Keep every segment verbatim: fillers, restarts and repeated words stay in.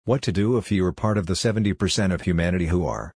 What to do if you are part of the seventy percent of humanity who are?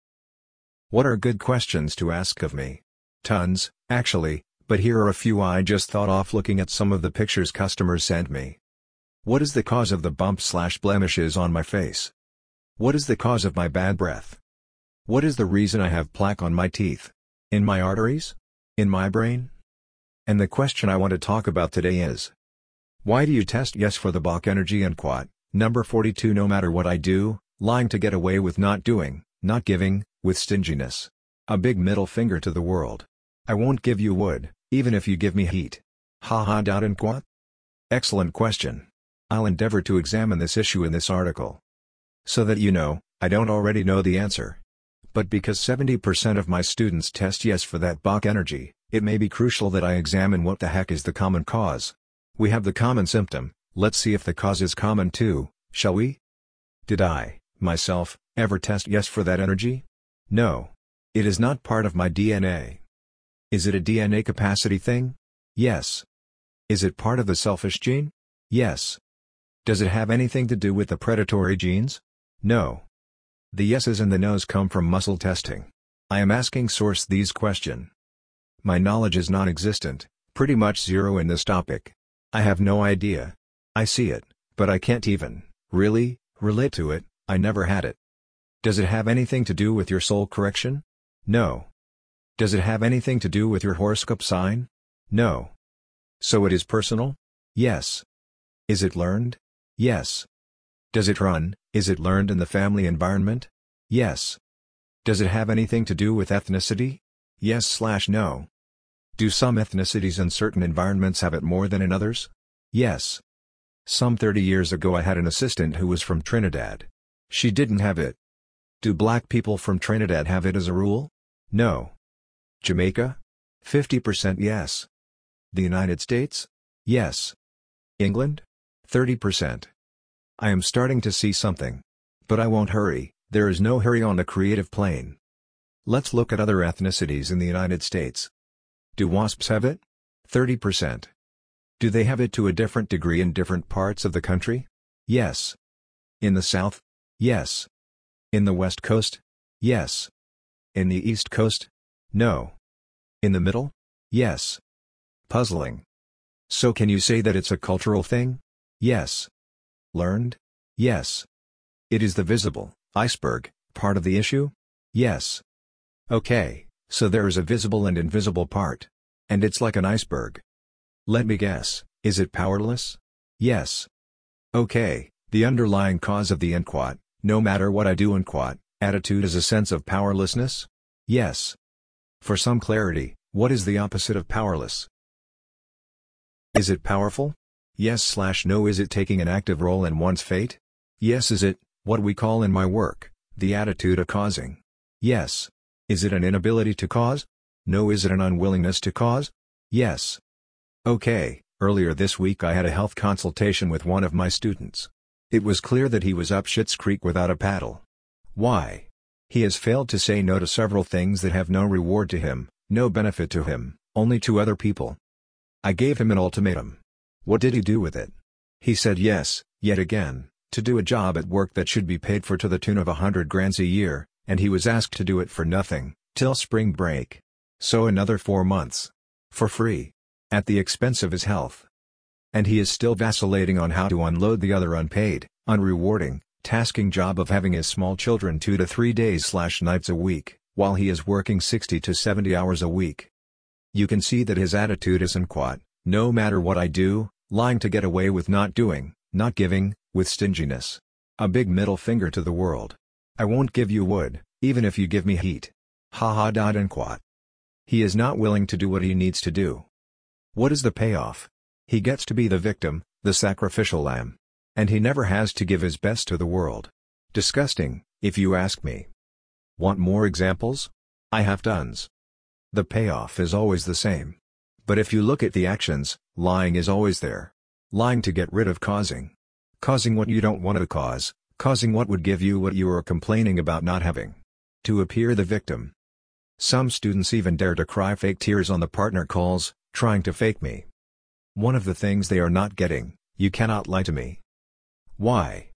What are good questions to ask of me? Tons, actually, but here are a few I just thought off looking at some of the pictures customers sent me. What is the cause of the bumps slash blemishes on my face? What is the cause of my bad breath? What is the reason I have plaque on my teeth? In my arteries? In my brain? And the question I want to talk about today is: why do you test yes for the Bach energy and quat? Number forty-two. No matter what I do, lying to get away with not doing, not giving, with stinginess. A big middle finger to the world. I won't give you wood, even if you give me heat. Ha ha. Doubt and quat? Excellent question. I'll endeavor to examine this issue in this article. So that you know, I don't already know the answer. But because seventy percent of my students test yes for that Bach energy, it may be crucial that I examine what the heck is the common cause. We have the common symptom, let's see if the cause is common too, shall we? Did I, myself, ever test yes for that energy? No. It is not part of my D N A. Is it a D N A capacity thing? Yes. Is it part of the selfish gene? Yes. Does it have anything to do with the predatory genes? No. The yeses and the nos come from muscle testing. I am asking source these question. My knowledge is non-existent, pretty much zero in this topic. I have no idea. I see it, but I can't even, really, relate to it. I never had it. Does it have anything to do with your soul correction? No. Does it have anything to do with your horoscope sign? No. So it is personal? Yes. Is it learned? Yes. Does it run, is it learned in the family environment? Yes. Does it have anything to do with ethnicity? Yes slash no. Do some ethnicities in certain environments have it more than in others? Yes. Some thirty years ago I had an assistant who was from Trinidad. She didn't have it. Do black people from Trinidad have it as a rule? No. Jamaica? fifty percent yes. The United States? Yes. England? thirty percent. I am starting to see something. But I won't hurry, there is no hurry on the creative plane. Let's look at other ethnicities in the United States. Do WASPs have it? thirty percent. Do they have it to a different degree in different parts of the country? Yes. In the South? Yes. In the West Coast? Yes. In the East Coast? No. In the middle? Yes. Puzzling. So can you say that it's a cultural thing? Yes. Learned? Yes. It is the visible, iceberg, part of the issue? Yes. Okay, so there is a visible and invisible part. And it's like an iceberg. Let me guess, is it powerless? Yes. Okay, the underlying cause of the unquat, no matter what I do unquat, attitude is a sense of powerlessness? Yes. For some clarity, what is the opposite of powerless? Is it powerful? Yes slash no. Is it taking an active role in one's fate? Yes. Is it, what we call in my work, the attitude of causing? Yes. Is it an inability to cause? No. Is it an unwillingness to cause? Yes. Okay, earlier this week I had a health consultation with one of my students. It was clear that he was up Schitt's Creek without a paddle. Why? He has failed to say no to several things that have no reward to him, no benefit to him, only to other people. I gave him an ultimatum. What did he do with it? He said yes, yet again, to do a job at work that should be paid for to the tune of a hundred grands a year, and he was asked to do it for nothing, till spring break. So another four months. For free. At the expense of his health. And he is still vacillating on how to unload the other unpaid, unrewarding, tasking job of having his small children two to three days slash nights a week, while he is working sixty to seventy hours a week. You can see that his attitude is unquat, no matter what I do, lying to get away with not doing, not giving, with stinginess. A big middle finger to the world. I won't give you wood, even if you give me heat. Ha ha. Dot unquat. He is not willing to do what he needs to do. What is the payoff? He gets to be the victim, the sacrificial lamb. And he never has to give his best to the world. Disgusting, if you ask me. Want more examples? I have tons. The payoff is always the same. But if you look at the actions, lying is always there. Lying to get rid of causing. Causing what you don't want to cause, causing what would give you what you are complaining about not having. To appear the victim. Some students even dare to cry fake tears on the partner calls, trying to fake me. One of the things they are not getting, you cannot lie to me. Why?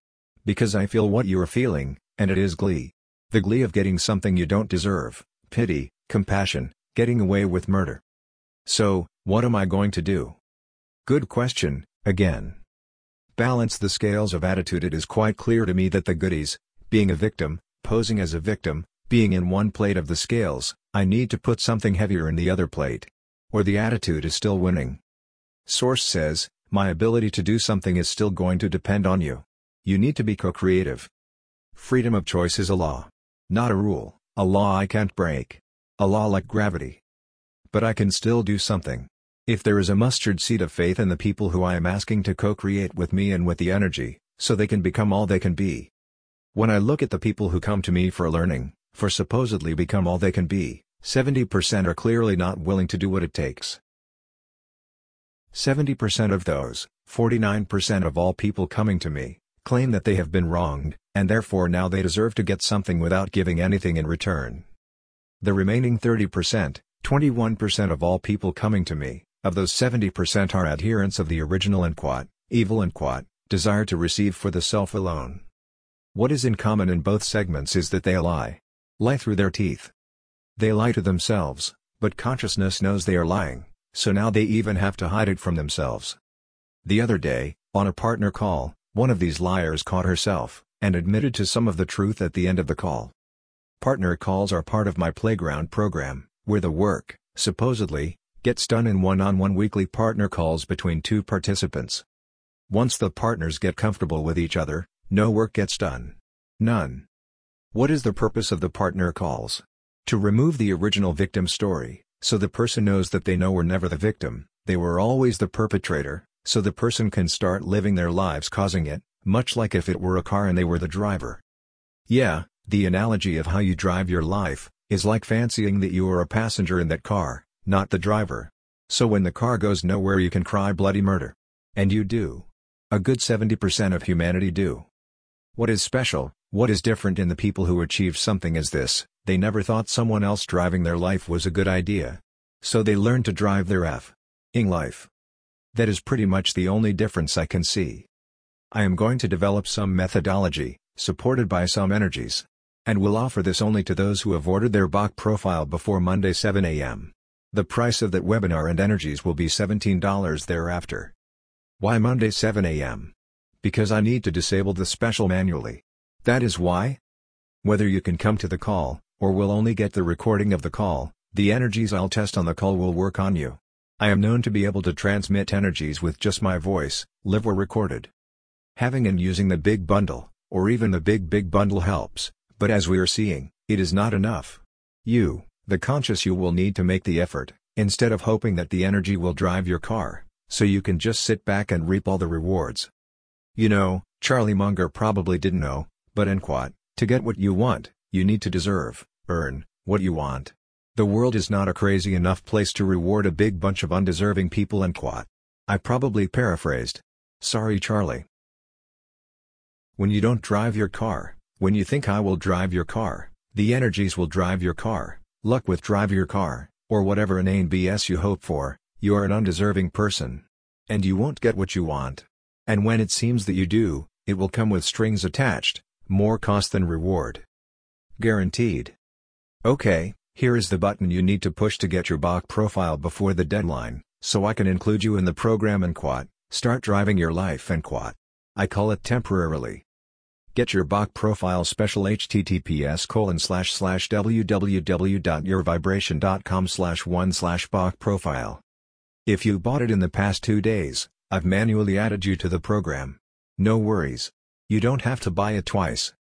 Because I feel what you are feeling, and it is glee. The glee of getting something you don't deserve, pity, compassion, getting away with murder. So, what am I going to do? Good question, again. Balance the scales of attitude. It is quite clear to me that the goodies, being a victim, posing as a victim, being in one plate of the scales, I need to put something heavier in the other plate. Or the attitude is still winning. Source says, my ability to do something is still going to depend on you. You need to be co-creative. Freedom of choice is a law. Not a rule, a law I can't break. A law like gravity. But I can still do something. If there is a mustard seed of faith in the people who I am asking to co-create with me and with the energy, so they can become all they can be. When I look at the people who come to me for learning, for supposedly become all they can be, seventy percent are clearly not willing to do what it takes. seventy percent of those, forty-nine percent of all people coming to me, claim that they have been wronged, and therefore now they deserve to get something without giving anything in return. The remaining thirty percent, twenty-one percent of all people coming to me, of those seventy percent are adherents of the original and quote, evil and quote, desire to receive for the self alone. What is in common in both segments is that they lie. Lie through their teeth. They lie to themselves, but consciousness knows they are lying, so now they even have to hide it from themselves. The other day, on a partner call, one of these liars caught herself, and admitted to some of the truth at the end of the call. Partner calls are part of my Playground program, where the work, supposedly, gets done in one-on-one weekly partner calls between two participants. Once the partners get comfortable with each other, no work gets done. None. What is the purpose of the partner calls? To remove the original victim story, so the person knows that they know were never the victim, they were always the perpetrator, so the person can start living their lives causing it, much like if it were a car and they were the driver. Yeah, the analogy of how you drive your life, is like fancying that you are a passenger in that car, not the driver. So when the car goes nowhere you can cry bloody murder. And you do. A good seventy percent of humanity do. What is special, what is different in the people who achieve something is this: they never thought someone else driving their life was a good idea. So they learned to drive their F-ing life. That is pretty much the only difference I can see. I am going to develop some methodology, supported by some energies. And will offer this only to those who have ordered their Bach profile before Monday seven A M The price of that webinar and energies will be seventeen dollars thereafter. Why Monday seven A M? Because I need to disable the special manually. That is why? Whether you can come to the call, or will only get the recording of the call, the energies I'll test on the call will work on you. I am known to be able to transmit energies with just my voice, live or recorded. Having and using the big bundle, or even the big big bundle helps, but as we are seeing, it is not enough. You, the conscious you, will need to make the effort, instead of hoping that the energy will drive your car, so you can just sit back and reap all the rewards. You know, Charlie Munger probably didn't know, but in quote, to get what you want, you need to deserve, earn, what you want. The world is not a crazy enough place to reward a big bunch of undeserving people, end quote. I probably paraphrased. Sorry Charlie. When you don't drive your car, when you think I will drive your car, the energies will drive your car, luck with drive your car, or whatever inane B S you hope for, you are an undeserving person. And you won't get what you want. And when it seems that you do, it will come with strings attached, more cost than reward. Guaranteed. Okay, here is the button you need to push to get your Bach profile before the deadline, so I can include you in the program and quote, start driving your life and quote. I call it temporarily. Get your Bach profile special https colon slash slash www.yourvibration.com slash one slash Bach profile. If you bought it in the past two days, I've manually added you to the program. No worries. You don't have to buy it twice.